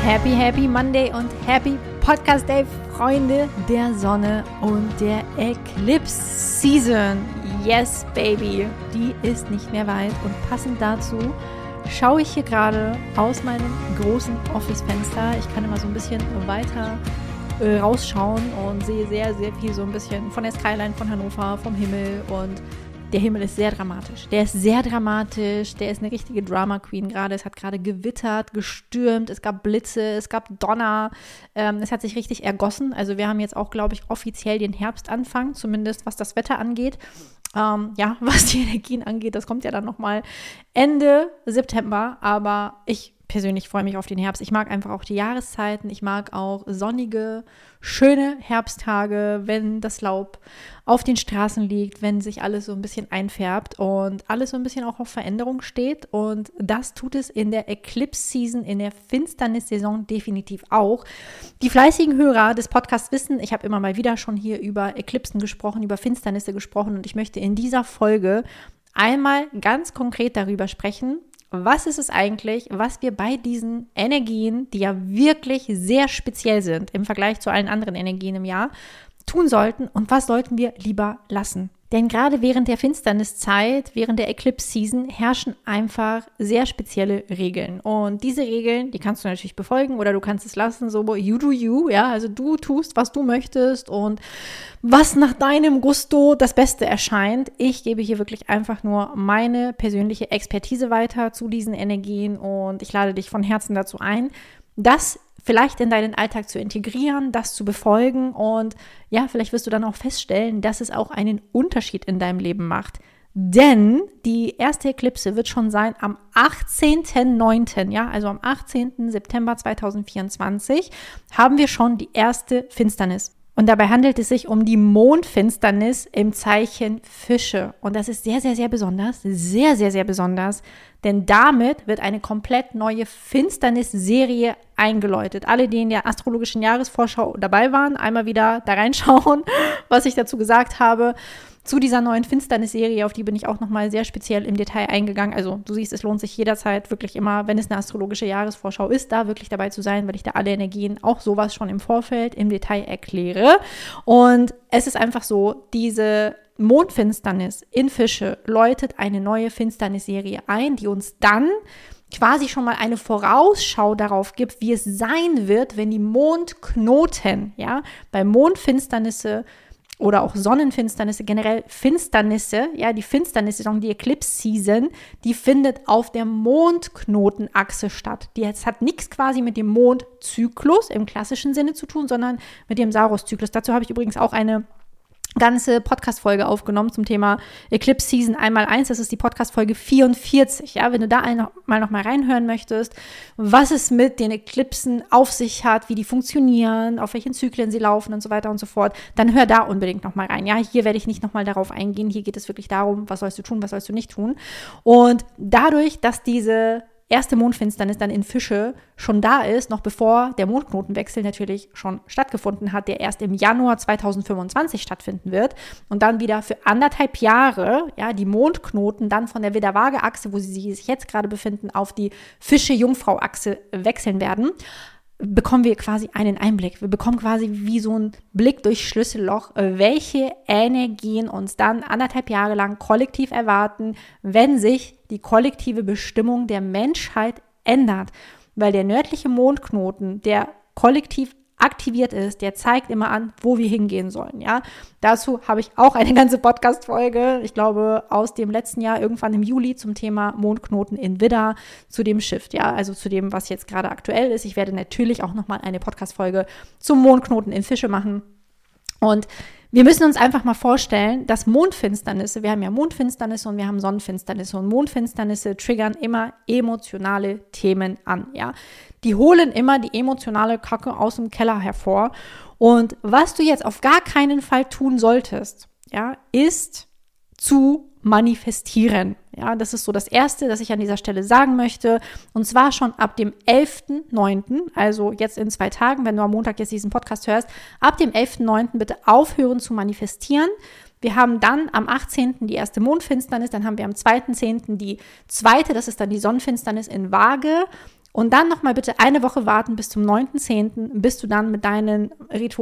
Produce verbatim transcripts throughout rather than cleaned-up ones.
Happy, happy Monday und happy Podcast Day, Freunde der Sonne und der Eclipse Season. Yes, baby, die ist nicht mehr weit und passend dazu schaue ich hier gerade aus meinem großen Office-Fenster. Ich kann immer so ein bisschen weiter äh, rausschauen und sehe sehr, sehr viel so ein bisschen von der Skyline von Hannover, vom Himmel, und der Himmel ist sehr dramatisch. Der ist sehr dramatisch. Der ist eine richtige Drama Queen gerade. Es hat gerade gewittert, gestürmt. Es gab Blitze, es gab Donner. Ähm, es hat sich richtig ergossen. Also wir haben jetzt auch, glaube ich, offiziell den Herbstanfang, zumindest was das Wetter angeht. Ähm, ja, was die Energien angeht, das kommt ja dann nochmal Ende September. Aber ich persönlich freue mich auf den Herbst. Ich mag einfach auch die Jahreszeiten. Ich mag auch sonnige, schöne Herbsttage, wenn das Laub auf den Straßen liegt, wenn sich alles so ein bisschen einfärbt und alles so ein bisschen auch auf Veränderung steht. Und das tut es in der Eclipse-Season, in der Finsternis-Saison definitiv auch. Die fleißigen Hörer des Podcasts wissen, ich habe immer mal wieder schon hier über Eclipsen gesprochen, über Finsternisse gesprochen, und ich möchte in dieser Folge einmal ganz konkret darüber sprechen, was ist es eigentlich, was wir bei diesen Energien, die ja wirklich sehr speziell sind im Vergleich zu allen anderen Energien im Jahr, tun sollten, und was sollten wir lieber lassen? Denn gerade während der Finsterniszeit, während der Eclipse-Season herrschen einfach sehr spezielle Regeln. Und diese Regeln, die kannst du natürlich befolgen oder du kannst es lassen, so you do you, ja, also du tust, was du möchtest und was nach deinem Gusto das Beste erscheint. Ich gebe hier wirklich einfach nur meine persönliche Expertise weiter zu diesen Energien, und ich lade dich von Herzen dazu ein, das vielleicht in deinen Alltag zu integrieren, das zu befolgen, und ja, vielleicht wirst du dann auch feststellen, dass es auch einen Unterschied in deinem Leben macht. Denn die erste Eklipse wird schon sein am achtzehnten neunten, ja, also am achtzehnten September zweitausendvierundzwanzig haben wir schon die erste Finsternis. Und dabei handelt es sich um die Mondfinsternis im Zeichen Fische. Und das ist sehr, sehr, sehr besonders, sehr, sehr, sehr besonders, denn damit wird eine komplett neue Finsternis-Serie eingeläutet. Alle, die in der astrologischen Jahresvorschau dabei waren, einmal wieder da reinschauen, was ich dazu gesagt habe. Zu dieser neuen Finsternis-Serie, auf die bin ich auch nochmal sehr speziell im Detail eingegangen. Also du siehst, es lohnt sich jederzeit wirklich immer, wenn es eine astrologische Jahresvorschau ist, da wirklich dabei zu sein, weil ich da alle Energien, auch sowas schon im Vorfeld, im Detail erkläre. Und es ist einfach so, diese Mondfinsternis in Fische läutet eine neue Finsternis-Serie ein, die uns dann quasi schon mal eine Vorausschau darauf gibt, wie es sein wird, wenn die Mondknoten, ja, bei Mondfinsternisse oder auch Sonnenfinsternisse, generell Finsternisse, ja, die Finsternissaison, die Eclipse-Season, die findet auf der Mondknotenachse statt. Die jetzt hat nichts quasi mit dem Mondzyklus im klassischen Sinne zu tun, sondern mit dem Saros-Zyklus. Dazu habe ich übrigens auch eine ganze Podcast-Folge aufgenommen zum Thema Eclipse Season einmal eins. Das ist die Podcast-Folge vierundvierzig. Ja, wenn du da ein, mal noch mal reinhören möchtest, was es mit den Eklipsen auf sich hat, wie die funktionieren, auf welchen Zyklen sie laufen und so weiter und so fort, dann hör da unbedingt noch mal rein. Ja, hier werde ich nicht noch mal darauf eingehen. Hier geht es wirklich darum, was sollst du tun, was sollst du nicht tun. Und dadurch, dass diese erste Mondfinsternis dann in Fische schon da ist, noch bevor der Mondknotenwechsel natürlich schon stattgefunden hat, der erst im Januar zweitausendfünfundzwanzig stattfinden wird, und dann wieder für anderthalb Jahre, ja, die Mondknoten dann von der Widder-Waage-Achse, wo sie sich jetzt gerade befinden, auf die Fische-Jungfrau-Achse wechseln werden, bekommen wir quasi einen Einblick. Wir bekommen quasi wie so einen Blick durch Schlüsselloch, welche Energien uns dann anderthalb Jahre lang kollektiv erwarten, wenn sich die kollektive Bestimmung der Menschheit ändert. Weil der nördliche Mondknoten, der kollektiv aktiviert ist, der zeigt immer an, wo wir hingehen sollen, ja. Dazu habe ich auch eine ganze Podcast-Folge, ich glaube, aus dem letzten Jahr, irgendwann im Juli, zum Thema Mondknoten in Widder, zu dem Shift, ja, also zu dem, was jetzt gerade aktuell ist. Ich werde natürlich auch nochmal eine Podcast-Folge zum Mondknoten in Fische machen. Und wir müssen uns einfach mal vorstellen, dass Mondfinsternisse, wir haben ja Mondfinsternisse und wir haben Sonnenfinsternisse, und Mondfinsternisse triggern immer emotionale Themen an, ja. Die holen immer die emotionale Kacke aus dem Keller hervor. Und was du jetzt auf gar keinen Fall tun solltest, ja, ist zu manifestieren. Ja, das ist so das Erste, das ich an dieser Stelle sagen möchte. Und zwar schon ab dem elften neunten, also jetzt in zwei Tagen, wenn du am Montag jetzt diesen Podcast hörst, ab dem elften neunten bitte aufhören zu manifestieren. Wir haben dann am achtzehnten die erste Mondfinsternis, dann haben wir am zweiten zehnten die zweite, das ist dann die Sonnenfinsternis in Waage. Und dann nochmal bitte eine Woche warten bis zum neunten zehnten, bis du dann mit deinen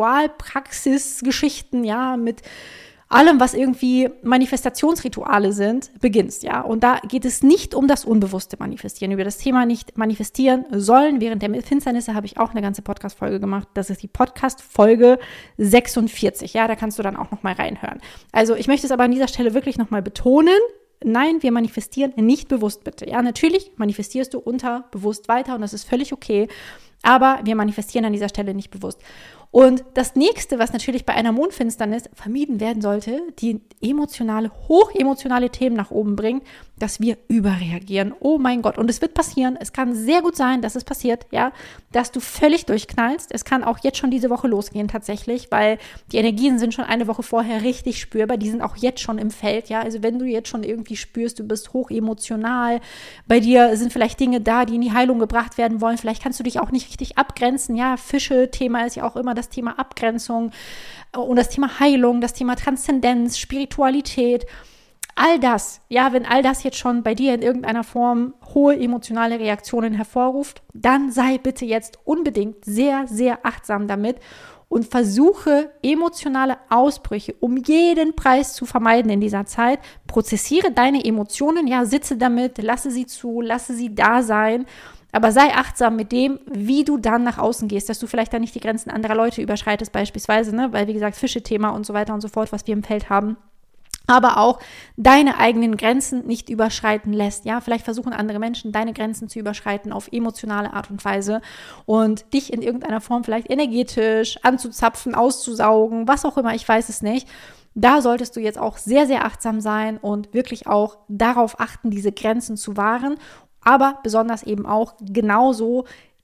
Ritualpraxisgeschichten, ja, mit allem, was irgendwie Manifestationsrituale sind, beginnst, ja. Und da geht es nicht um das unbewusste Manifestieren. Über das Thema nicht manifestieren sollen. Während der Finsternisse habe ich auch eine ganze Podcast-Folge gemacht. Das ist die Podcast-Folge sechsundvierzig, ja. Da kannst du dann auch nochmal reinhören. Also ich möchte es aber an dieser Stelle wirklich nochmal betonen. Nein, wir manifestieren nicht bewusst, bitte. Ja, natürlich manifestierst du unterbewusst weiter und das ist völlig okay. Aber wir manifestieren an dieser Stelle nicht bewusst. Und das Nächste, was natürlich bei einer Mondfinsternis vermieden werden sollte, die emotionale, hochemotionale Themen nach oben bringt, dass wir überreagieren. Oh mein Gott. Und es wird passieren. Es kann sehr gut sein, dass es passiert, ja, dass du völlig durchknallst. Es kann auch jetzt schon diese Woche losgehen tatsächlich, weil die Energien sind schon eine Woche vorher richtig spürbar. Die sind auch jetzt schon im Feld, ja. Also wenn du jetzt schon irgendwie spürst, du bist hochemotional, bei dir sind vielleicht Dinge da, die in die Heilung gebracht werden wollen. Vielleicht kannst du dich auch nicht richtig abgrenzen, ja. Fische-Thema ist ja auch immer das Thema Abgrenzung und das Thema Heilung, das Thema Transzendenz, Spiritualität, all das, ja, wenn all das jetzt schon bei dir in irgendeiner Form hohe emotionale Reaktionen hervorruft, dann sei bitte jetzt unbedingt sehr, sehr achtsam damit und versuche emotionale Ausbrüche um jeden Preis zu vermeiden in dieser Zeit. Prozessiere deine Emotionen, ja, sitze damit, lasse sie zu, lasse sie da sein. Aber sei achtsam mit dem, wie du dann nach außen gehst, dass du vielleicht dann nicht die Grenzen anderer Leute überschreitest beispielsweise, ne? Weil wie gesagt, Fische-Thema und so weiter und so fort, was wir im Feld haben. Aber auch deine eigenen Grenzen nicht überschreiten lässt. Ja, vielleicht versuchen andere Menschen, deine Grenzen zu überschreiten auf emotionale Art und Weise und dich in irgendeiner Form vielleicht energetisch anzuzapfen, auszusaugen, was auch immer, ich weiß es nicht. Da solltest du jetzt auch sehr, sehr achtsam sein und wirklich auch darauf achten, diese Grenzen zu wahren. Aber besonders eben auch genauso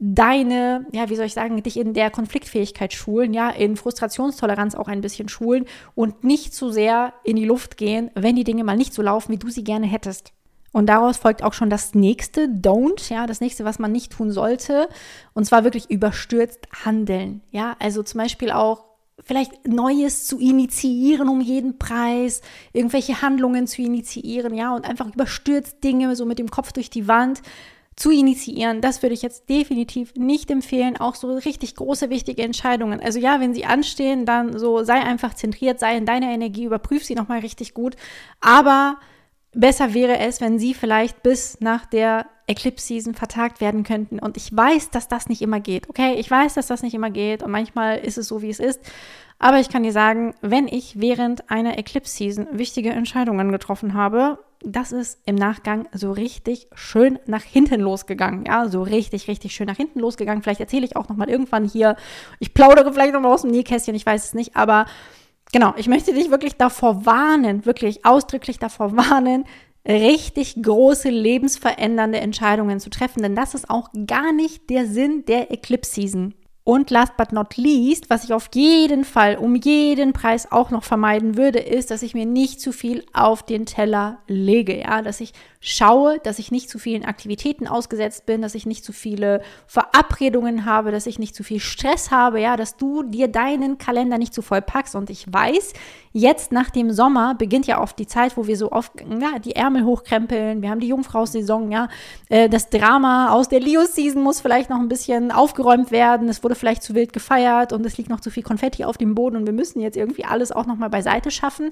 deine, ja, wie soll ich sagen, dich in der Konfliktfähigkeit schulen, ja, in Frustrationstoleranz auch ein bisschen schulen und nicht zu sehr in die Luft gehen, wenn die Dinge mal nicht so laufen, wie du sie gerne hättest. Und daraus folgt auch schon das nächste Don't, ja, das nächste, was man nicht tun sollte, und zwar wirklich überstürzt handeln, ja, also zum Beispiel auch vielleicht Neues zu initiieren um jeden Preis, irgendwelche Handlungen zu initiieren, ja, und einfach überstürzt Dinge so mit dem Kopf durch die Wand zu initiieren. Das würde ich jetzt definitiv nicht empfehlen, auch so richtig große, wichtige Entscheidungen. Also ja, wenn sie anstehen, dann so sei einfach zentriert, sei in deiner Energie, überprüf sie nochmal richtig gut, aber besser wäre es, wenn sie vielleicht bis nach der Eclipse-Season vertagt werden könnten. Und ich weiß, dass das nicht immer geht, okay? Ich weiß, dass das nicht immer geht und manchmal ist es so, wie es ist. Aber ich kann dir sagen, wenn ich während einer Eclipse-Season wichtige Entscheidungen getroffen habe, das ist im Nachgang so richtig schön nach hinten losgegangen. Ja, so richtig, richtig schön nach hinten losgegangen. Vielleicht erzähle ich auch nochmal irgendwann hier, ich plaudere vielleicht nochmal aus dem Nähkästchen, ich weiß es nicht, aber genau, ich möchte dich wirklich davor warnen, wirklich ausdrücklich davor warnen, richtig große, lebensverändernde Entscheidungen zu treffen, denn das ist auch gar nicht der Sinn der Eclipse-Season. Und last but not least, was ich auf jeden Fall um jeden Preis auch noch vermeiden würde, ist, dass ich mir nicht zu viel auf den Teller lege, ja, dass ich schaue, dass ich nicht zu vielen Aktivitäten ausgesetzt bin, dass ich nicht zu viele Verabredungen habe, dass ich nicht zu viel Stress habe, ja, dass du dir deinen Kalender nicht zu voll packst. Und ich weiß, jetzt nach dem Sommer beginnt ja oft die Zeit, wo wir so oft ja, die Ärmel hochkrempeln, wir haben die Jungfrau-Saison, ja, äh, das Drama aus der Leo-Season muss vielleicht noch ein bisschen aufgeräumt werden, es wurde vielleicht zu wild gefeiert und es liegt noch zu viel Konfetti auf dem Boden und wir müssen jetzt irgendwie alles auch nochmal beiseite schaffen.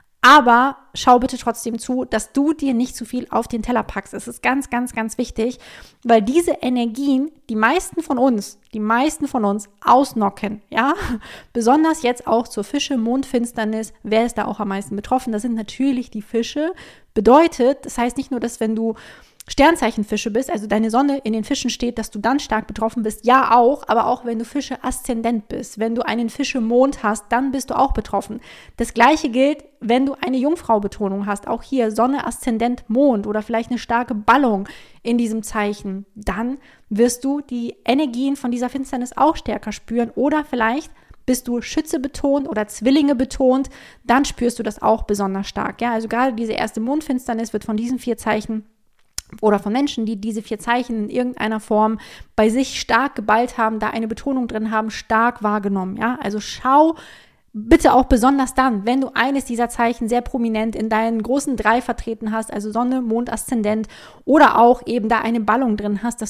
Aber schau bitte trotzdem zu, dass du dir nicht zu viel auf den Teller packst. Es ist ganz, ganz, ganz wichtig, weil diese Energien, die meisten von uns, die meisten von uns ausnocken, ja, besonders jetzt auch zur Fische, Mondfinsternis, wer ist da auch am meisten betroffen? Das sind natürlich die Fische. Bedeutet, das heißt nicht nur, dass wenn du Sternzeichenfische bist, also deine Sonne in den Fischen steht, dass du dann stark betroffen bist, ja auch, aber auch wenn du Fische Aszendent bist, wenn du einen Fische-Mond hast, dann bist du auch betroffen. Das Gleiche gilt, wenn du eine Jungfrau-Betonung hast, auch hier Sonne, Aszendent, Mond oder vielleicht eine starke Ballung in diesem Zeichen, dann wirst du die Energien von dieser Finsternis auch stärker spüren oder vielleicht bist du Schütze betont oder Zwillinge betont, dann spürst du das auch besonders stark. Ja, also gerade diese erste Mondfinsternis wird von diesen vier Zeichen oder von Menschen, die diese vier Zeichen in irgendeiner Form bei sich stark geballt haben, da eine Betonung drin haben, stark wahrgenommen. Ja, also schau bitte auch besonders dann, wenn du eines dieser Zeichen sehr prominent in deinen großen drei vertreten hast, also Sonne, Mond, Aszendent oder auch eben da eine Ballung drin hast, dass du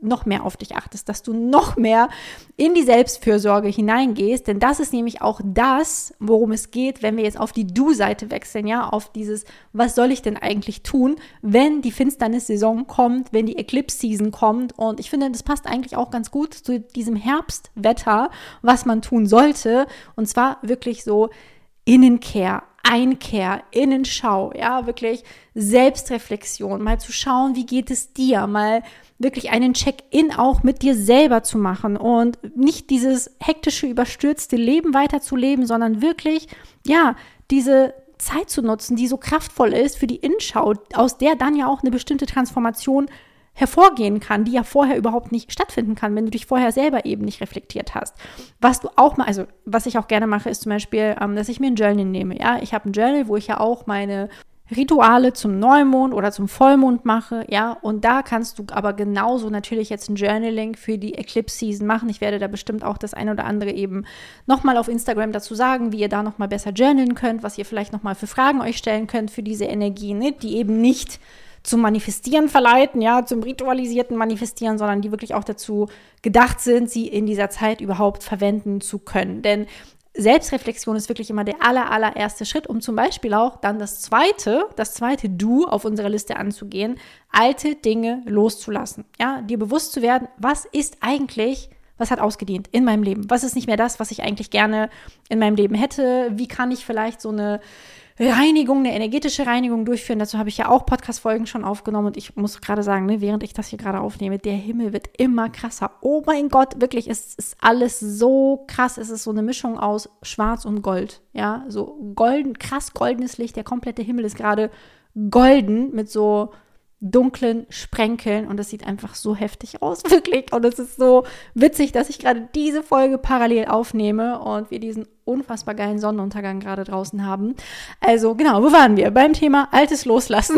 noch mehr auf dich achtest, dass du noch mehr in die Selbstfürsorge hineingehst, denn das ist nämlich auch das, worum es geht, wenn wir jetzt auf die Du-Seite wechseln, ja, auf dieses, was soll ich denn eigentlich tun, wenn die Finsternissaison kommt, wenn die Eclipse-Season kommt, und ich finde, das passt eigentlich auch ganz gut zu diesem Herbstwetter, was man tun sollte, und zwar wirklich so Innenkehr, Einkehr, Innenschau, ja, wirklich Selbstreflexion, mal zu schauen, wie geht es dir, mal wirklich einen Check-in auch mit dir selber zu machen und nicht dieses hektische, überstürzte Leben weiterzuleben, sondern wirklich, ja, diese Zeit zu nutzen, die so kraftvoll ist für die Innenschau, aus der dann ja auch eine bestimmte Transformation hervorgehen kann, die ja vorher überhaupt nicht stattfinden kann, wenn du dich vorher selber eben nicht reflektiert hast. Was du auch mal, also was ich auch gerne mache, ist zum Beispiel, ähm, dass ich mir ein Journal nehme. Ja, ich habe ein Journal, wo ich ja auch meine Rituale zum Neumond oder zum Vollmond mache, ja, und da kannst du aber genauso natürlich jetzt ein Journaling für die Eclipse-Season machen. Ich werde da bestimmt auch das eine oder andere eben nochmal auf Instagram dazu sagen, wie ihr da nochmal besser journalen könnt, was ihr vielleicht nochmal für Fragen euch stellen könnt für diese Energien, ne, die eben nicht zum Manifestieren verleiten, ja, zum ritualisierten Manifestieren, sondern die wirklich auch dazu gedacht sind, sie in dieser Zeit überhaupt verwenden zu können. Denn Selbstreflexion ist wirklich immer der aller, allererste Schritt, um zum Beispiel auch dann das zweite, das zweite Du auf unserer Liste anzugehen, alte Dinge loszulassen, ja, dir bewusst zu werden, was ist eigentlich, was hat ausgedient in meinem Leben, was ist nicht mehr das, was ich eigentlich gerne in meinem Leben hätte, wie kann ich vielleicht so eine Reinigung, eine energetische Reinigung durchführen. Dazu habe ich ja auch Podcast-Folgen schon aufgenommen und ich muss gerade sagen, ne, während ich das hier gerade aufnehme, der Himmel wird immer krasser. Oh mein Gott, wirklich, es ist alles so krass. Es ist so eine Mischung aus Schwarz und Gold, ja, so golden, krass goldenes Licht. Der komplette Himmel ist gerade golden mit so dunklen Sprenkeln und es sieht einfach so heftig aus, wirklich. Und es ist so witzig, dass ich gerade diese Folge parallel aufnehme und wir diesen unfassbar geilen Sonnenuntergang gerade draußen haben. Also genau, wo waren wir? Beim Thema Altes loslassen.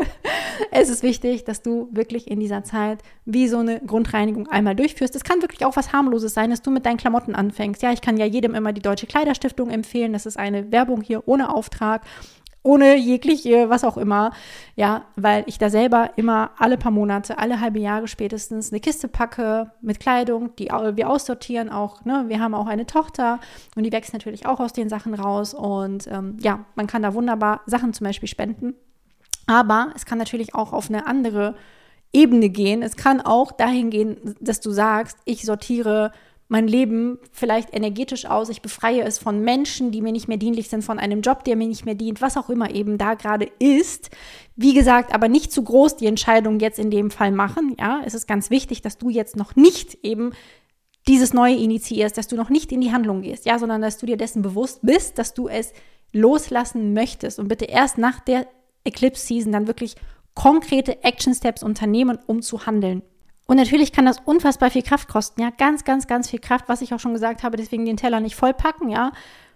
Es ist wichtig, dass du wirklich in dieser Zeit wie so eine Grundreinigung einmal durchführst. Es kann wirklich auch was Harmloses sein, dass du mit deinen Klamotten anfängst. Ja, ich kann ja jedem immer die Deutsche Kleiderstiftung empfehlen. Das ist eine Werbung hier ohne Auftrag, ohne jegliche, was auch immer, ja, weil ich da selber immer alle paar Monate, alle halbe Jahre spätestens eine Kiste packe mit Kleidung, die wir aussortieren auch, ne, wir haben auch eine Tochter und die wächst natürlich auch aus den Sachen raus und ähm, ja, man kann da wunderbar Sachen zum Beispiel spenden, aber es kann natürlich auch auf eine andere Ebene gehen, es kann auch dahin gehen, dass du sagst, ich sortiere mein Leben vielleicht energetisch aus, ich befreie es von Menschen, die mir nicht mehr dienlich sind, von einem Job, der mir nicht mehr dient, was auch immer eben da gerade ist. Wie gesagt, aber nicht zu groß die Entscheidung jetzt in dem Fall machen. Ja, es ist ganz wichtig, dass du jetzt noch nicht eben dieses Neue initiierst, dass du noch nicht in die Handlung gehst, ja, sondern dass du dir dessen bewusst bist, dass du es loslassen möchtest und bitte erst nach der Eclipse-Season dann wirklich konkrete Action-Steps unternehmen, um zu handeln. Und natürlich kann das unfassbar viel Kraft kosten, ja, ganz, ganz, ganz viel Kraft, was ich auch schon gesagt habe, deswegen den Teller nicht vollpacken, ja,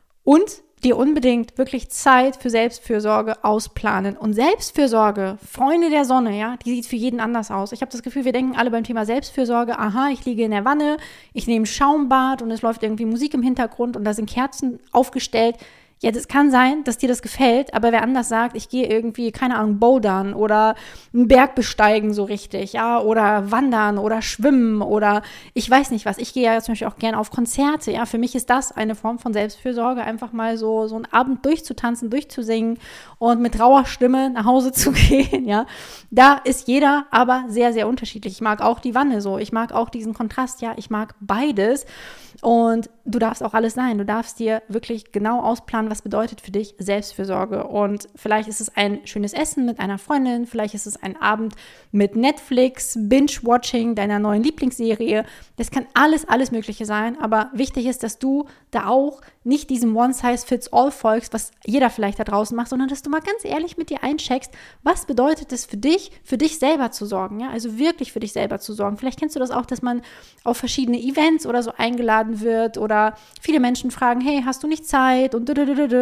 und dir unbedingt wirklich Zeit für Selbstfürsorge ausplanen. Und Selbstfürsorge, Freunde der Sonne, ja, die sieht für jeden anders aus. Ich habe das Gefühl, wir denken alle beim Thema Selbstfürsorge, aha, ich liege in der Wanne, ich nehme Schaumbad und es läuft irgendwie Musik im Hintergrund und da sind Kerzen aufgestellt. Ja, das kann sein, dass dir das gefällt, aber wer anders sagt, ich gehe irgendwie, keine Ahnung, bouldern oder einen Berg besteigen so richtig, ja, oder wandern oder schwimmen oder ich weiß nicht was. Ich gehe ja zum Beispiel auch gerne auf Konzerte, ja. Für mich ist das eine Form von Selbstfürsorge, einfach mal so, so einen Abend durchzutanzen, durchzusingen und mit rauer Stimme nach Hause zu gehen, ja. Da ist jeder aber sehr, sehr unterschiedlich. Ich mag auch die Wanne so, ich mag auch diesen Kontrast, ja, ich mag beides. Und du darfst auch alles sein. Du darfst dir wirklich genau ausplanen, was bedeutet für dich Selbstfürsorge. Und vielleicht ist es ein schönes Essen mit einer Freundin, vielleicht ist es ein Abend mit Netflix, Binge-Watching deiner neuen Lieblingsserie. Das kann alles, alles Mögliche sein. Aber wichtig ist, dass du da auch nicht diesem One-Size-Fits-All folgst, was jeder vielleicht da draußen macht, sondern dass du mal ganz ehrlich mit dir eincheckst, was bedeutet es für dich, für dich selber zu sorgen. Ja? Also wirklich für dich selber zu sorgen. Vielleicht kennst du das auch, dass man auf verschiedene Events oder so eingeladen wird oder viele Menschen fragen, hey, hast du nicht Zeit und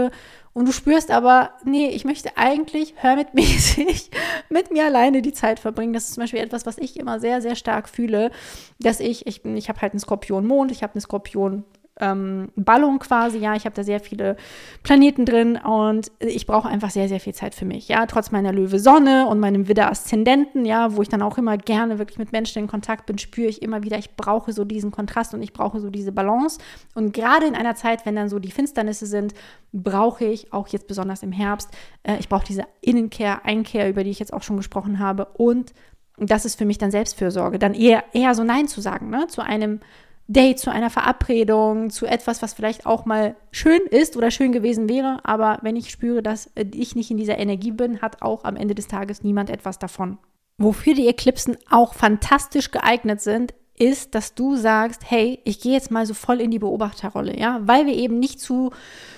und du spürst aber, nee, ich möchte eigentlich hermitmäßig mit mir alleine die Zeit verbringen. Das ist zum Beispiel etwas, was ich immer sehr, sehr stark fühle, dass ich, ich, ich habe halt einen Skorpion-Mond, ich habe eine Skorpion ähm, Ballon quasi, ja, ich habe da sehr viele Planeten drin und ich brauche einfach sehr, sehr viel Zeit für mich, ja, trotz meiner Löwe-Sonne und meinem Widder-Aszendenten, ja, wo ich dann auch immer gerne wirklich mit Menschen in Kontakt bin, spüre ich immer wieder, ich brauche so diesen Kontrast und ich brauche so diese Balance und gerade in einer Zeit, wenn dann so die Finsternisse sind, brauche ich, auch jetzt besonders im Herbst, äh, ich brauche diese Innenkehr, Einkehr, über die ich jetzt auch schon gesprochen habe und das ist für mich dann Selbstfürsorge, dann eher, eher so Nein zu sagen, ne, zu einem Date, zu einer Verabredung, zu etwas, was vielleicht auch mal schön ist oder schön gewesen wäre. Aber wenn ich spüre, dass ich nicht in dieser Energie bin, hat auch am Ende des Tages niemand etwas davon. Wofür die Eklipsen auch fantastisch geeignet sind, ist, dass du sagst, hey, ich gehe jetzt mal so voll in die Beobachterrolle, ja, weil wir eben nicht zu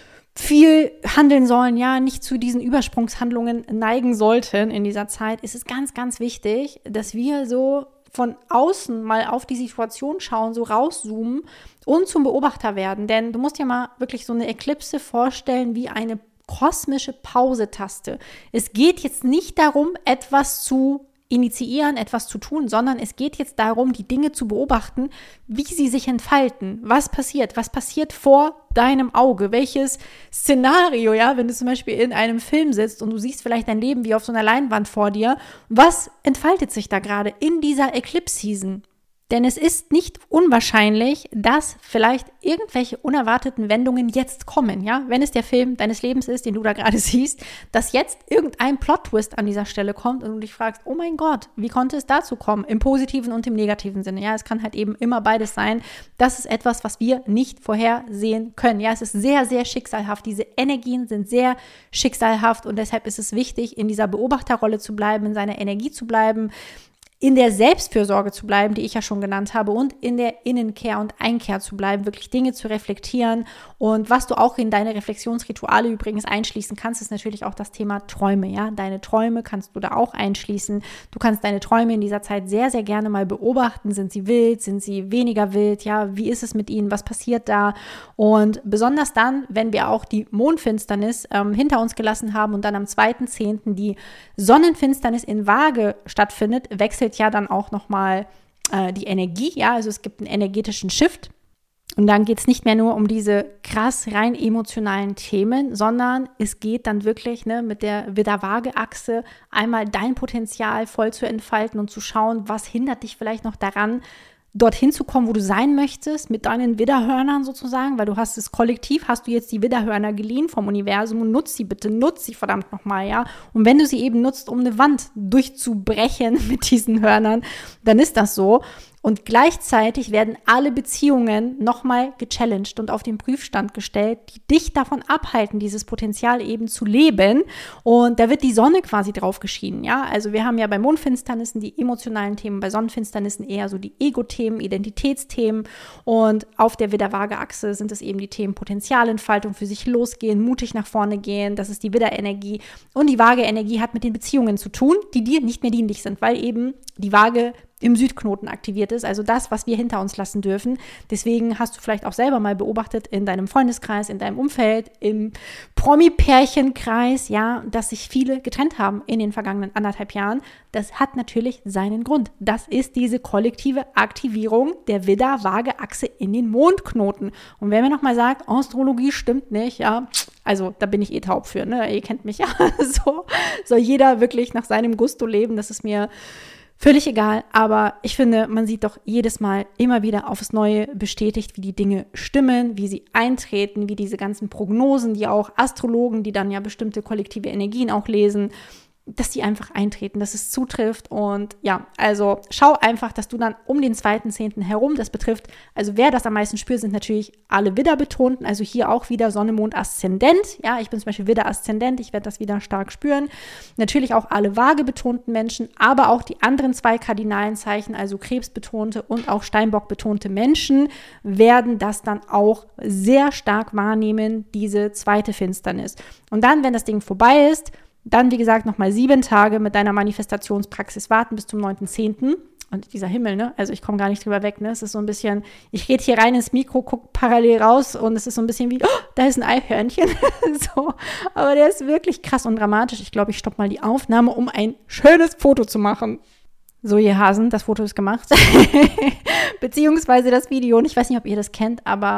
viel handeln sollen, ja, nicht zu diesen Übersprungshandlungen neigen sollten in dieser Zeit, ist es ganz, ganz wichtig, dass wir so von außen mal auf die Situation schauen, so rauszoomen und zum Beobachter werden. Denn du musst dir mal wirklich so eine Eklipse vorstellen wie eine kosmische Pause-Taste. Es geht jetzt nicht darum, etwas zu initiieren, etwas zu tun, sondern es geht jetzt darum, die Dinge zu beobachten, wie sie sich entfalten. Was passiert? Was passiert vor deinem Auge? Welches Szenario, ja, wenn du zum Beispiel in einem Film sitzt und du siehst vielleicht dein Leben wie auf so einer Leinwand vor dir, was entfaltet sich da gerade in dieser Eclipse-Season? Denn es ist nicht unwahrscheinlich, dass vielleicht irgendwelche unerwarteten Wendungen jetzt kommen, ja? Wenn es der Film deines Lebens ist, den du da gerade siehst, dass jetzt irgendein Plot-Twist an dieser Stelle kommt und du dich fragst, oh mein Gott, wie konnte es dazu kommen? Im positiven und im negativen Sinne, ja? Es kann halt eben immer beides sein. Das ist etwas, was wir nicht vorhersehen können, ja? Es ist sehr, sehr schicksalhaft. Diese Energien sind sehr schicksalhaft und deshalb ist es wichtig, in dieser Beobachterrolle zu bleiben, in seiner Energie zu bleiben, in der Selbstfürsorge zu bleiben, die ich ja schon genannt habe, und in der Innenkehr und Einkehr zu bleiben, wirklich Dinge zu reflektieren. Und was du auch in deine Reflexionsrituale übrigens einschließen kannst, ist natürlich auch das Thema Träume, ja. Deine Träume kannst du da auch einschließen. Du kannst deine Träume in dieser Zeit sehr, sehr gerne mal beobachten. Sind sie wild? Sind sie weniger wild? Ja, wie ist es mit ihnen? Was passiert da? Und besonders dann, wenn wir auch die Mondfinsternis ähm, hinter uns gelassen haben und dann am zweiten zehnten die Sonnenfinsternis in Waage stattfindet, wechselt ja dann auch nochmal äh, die Energie, ja, also es gibt einen energetischen Shift und dann geht es nicht mehr nur um diese krass rein emotionalen Themen, sondern es geht dann wirklich ne, mit der Widder-Waage-Achse einmal dein Potenzial voll zu entfalten und zu schauen, was hindert dich vielleicht noch daran, dorthin zu kommen, wo du sein möchtest, mit deinen Widderhörnern sozusagen, weil du hast das Kollektiv, hast du jetzt die Widderhörner geliehen vom Universum und nutz sie bitte, nutz sie verdammt nochmal, ja. Und wenn du sie eben nutzt, um eine Wand durchzubrechen mit diesen Hörnern, dann ist das so. Und gleichzeitig werden alle Beziehungen nochmal gechallenged und auf den Prüfstand gestellt, die dich davon abhalten, dieses Potenzial eben zu leben. Und da wird die Sonne quasi drauf geschienen, ja. Also wir haben ja bei Mondfinsternissen die emotionalen Themen, bei Sonnenfinsternissen eher so die Ego-Themen, Identitätsthemen. Und auf der Widder-Waage-Achse sind es eben die Themen Potenzialentfaltung, für sich losgehen, mutig nach vorne gehen. Das ist die Widder-Energie. Und die Waage-Energie hat mit den Beziehungen zu tun, die dir nicht mehr dienlich sind, weil eben die Waage im Südknoten aktiviert ist, also das, was wir hinter uns lassen dürfen. Deswegen hast du vielleicht auch selber mal beobachtet in deinem Freundeskreis, in deinem Umfeld, im Promi-Pärchenkreis, ja, dass sich viele getrennt haben in den vergangenen anderthalb Jahren. Das hat natürlich seinen Grund. Das ist diese kollektive Aktivierung der Widder-Waage-Achse in den Mondknoten. Und wenn man nochmal sagt, Astrologie stimmt nicht, ja, also da bin ich eh taub für, ne? Ihr kennt mich ja. So soll jeder wirklich nach seinem Gusto leben. Das ist mir völlig egal, aber ich finde, man sieht doch jedes Mal immer wieder aufs Neue bestätigt, wie die Dinge stimmen, wie sie eintreten, wie diese ganzen Prognosen, die auch Astrologen, die dann ja bestimmte kollektive Energien auch lesen, dass die einfach eintreten, dass es zutrifft. Und ja, also schau einfach, dass du dann um den zweiten zehnten herum, das betrifft, also wer das am meisten spürt, sind natürlich alle Widder-Betonten, also hier auch wieder Sonne, Mond, Aszendent. Ja, ich bin zum Beispiel Widder-Aszendent, ich werde das wieder stark spüren. Natürlich auch alle Waage-betonten Menschen, aber auch die anderen zwei kardinalen Zeichen, also Krebs-betonte und auch Steinbock-betonte Menschen, werden das dann auch sehr stark wahrnehmen, diese zweite Finsternis. Und dann, wenn das Ding vorbei ist, dann, wie gesagt, nochmal sieben Tage mit deiner Manifestationspraxis warten bis zum neunten zehnten Und dieser Himmel, ne? Also ich komme gar nicht drüber weg, ne? Es ist so ein bisschen, ich rede hier rein ins Mikro, gucke parallel raus und es ist so ein bisschen wie, oh, da ist ein Eichhörnchen. So. Aber der ist wirklich krass und dramatisch. Ich glaube, ich stoppe mal die Aufnahme, um ein schönes Foto zu machen. So, ihr Hasen, das Foto ist gemacht. Beziehungsweise das Video. Und ich weiß nicht, ob ihr das kennt, aber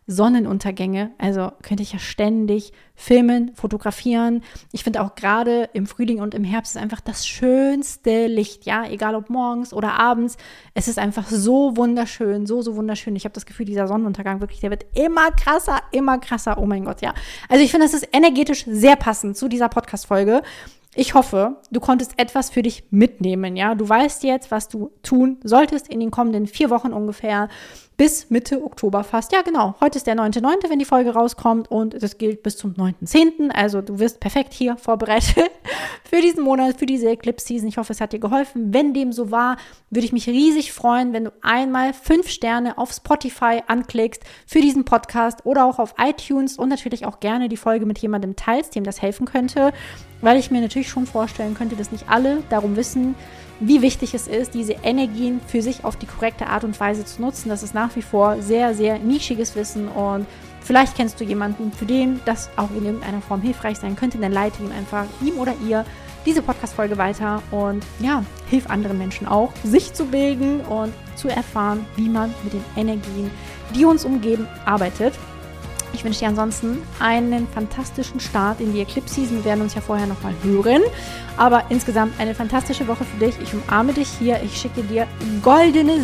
Sonnenuntergänge. Also könnte ich ja ständig filmen, fotografieren. Ich finde auch gerade im Frühling und im Herbst ist einfach das schönste Licht, ja, egal ob morgens oder abends. Es ist einfach so wunderschön, so, so wunderschön. Ich habe das Gefühl, dieser Sonnenuntergang wirklich, der wird immer krasser, immer krasser. Oh mein Gott, ja. Also ich finde, das ist energetisch sehr passend zu dieser Podcast-Folge. Ich hoffe, du konntest etwas für dich mitnehmen, ja. Du weißt jetzt, was du tun solltest in den kommenden vier Wochen ungefähr bis Mitte Oktober fast. Ja, genau. Heute ist der neunte neunte, wenn die Folge rauskommt und das gilt bis zum neunten zehnten Also du wirst perfekt hier vorbereitet für diesen Monat, für diese Eclipse-Season. Ich hoffe, es hat dir geholfen. Wenn dem so war, würde ich mich riesig freuen, wenn du einmal fünf Sterne auf Spotify anklickst für diesen Podcast oder auch auf iTunes und natürlich auch gerne die Folge mit jemandem teilst, dem das helfen könnte, weil ich mir natürlich schon vorstellen könnte, dass nicht alle darum wissen, wie wichtig es ist, diese Energien für sich auf die korrekte Art und Weise zu nutzen. Das ist nach wie vor sehr, sehr nischiges Wissen und vielleicht kennst du jemanden, für den das auch in irgendeiner Form hilfreich sein könnte, dann leite ihm einfach, ihm oder ihr, diese Podcast-Folge weiter und ja, hilf anderen Menschen auch, sich zu bilden und zu erfahren, wie man mit den Energien, die uns umgeben, arbeitet. Ich wünsche dir ansonsten einen fantastischen Start in die Eclipse-Season. Wir werden uns ja vorher nochmal hören. Aber insgesamt eine fantastische Woche für dich. Ich umarme dich hier. Ich schicke dir goldene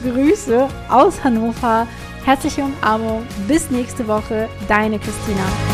Sonnenuntergangsgrüße aus Hannover. Herzliche Umarmung. Bis nächste Woche. Deine Christina.